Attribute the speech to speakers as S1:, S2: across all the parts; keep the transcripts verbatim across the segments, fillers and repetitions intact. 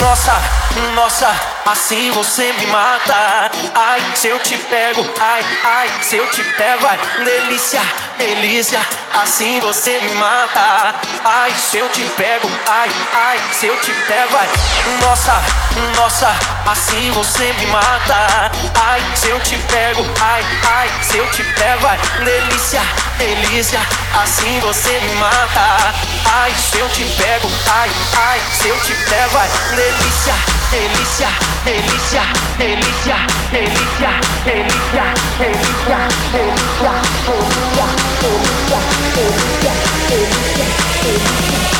S1: Nossa, nossa, assim você me mata. Ai, se eu te pego, ai, ai, se eu te pego, ai, delícia, delícia, assim você me mata. Ai, se eu te pego, ai, ai, se eu te pego, ai, nossa, nossa, assim você me mata. Ai, se eu te pego, ai, ai, se eu te pego, ai, delícia, delícia, assim você me mata. Ai, se eu te pego, ai, ai, se eu te pego, ai, delícia, delícia, delícia, delícia, delícia, delícia, delícia, delícia, delícia, delícia, delícia, delícia.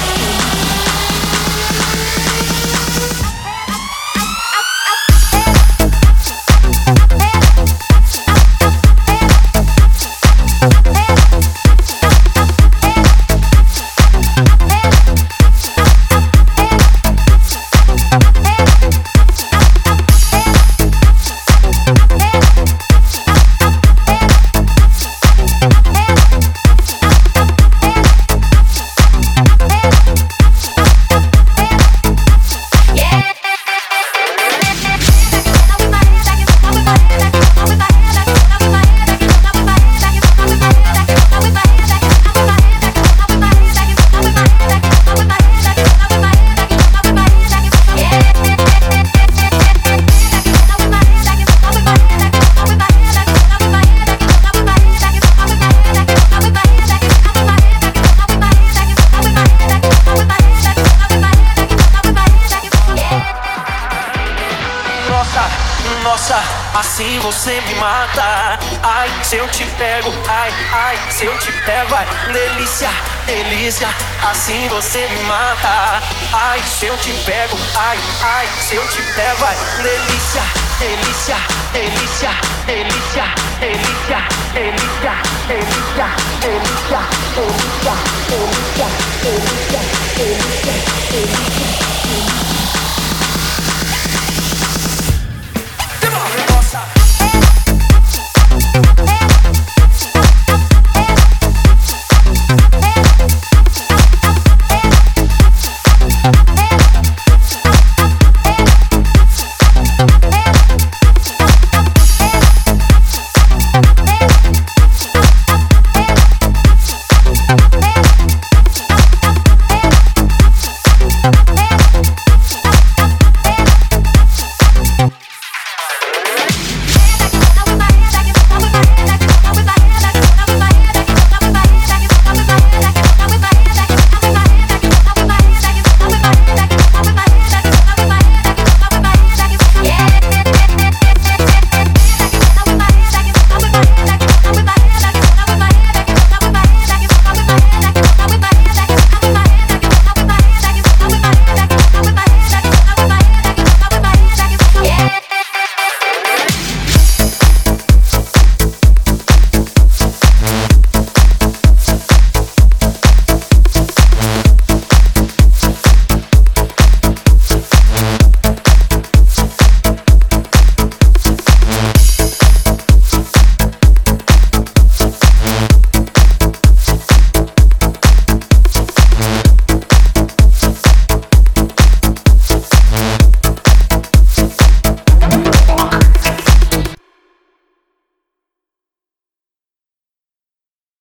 S1: Nossa, assim você me mata. Ai, se eu te pego, ai, ai, se eu te pego, ai, delícia, delícia, assim você me mata. Ai, se eu te pego, ai, ai, se eu te pego, ai, delícia, delícia, delícia, delícia, delícia, delícia, delícia, delícia, delícia, delícia, delícia, delícia, delícia.